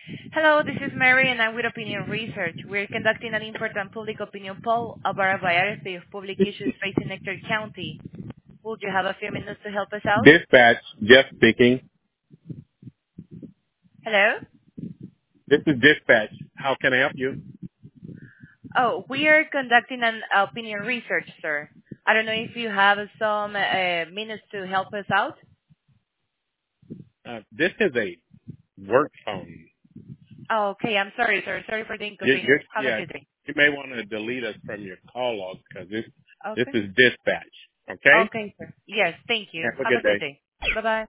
Hello, this is Mary, and I'm with Opinion Research. We're conducting an important public opinion poll about a variety of public issues facing Nectar County. Would you have a few minutes to help us out? Dispatch, Jeff speaking. Hello? This is Dispatch. How can I help you? Oh, we are conducting an opinion research, sir. I don't know if you have some minutes to help us out. This is a work phone. Oh, okay, I'm sorry, sir. Sorry for the You're, inconvenience. Have a yeah, good day. you may want to delete us from your call logs because this Okay. is Dispatch. Okay? Okay, sir. Yes, thank you. Have a Have a good good day. day. Bye-bye.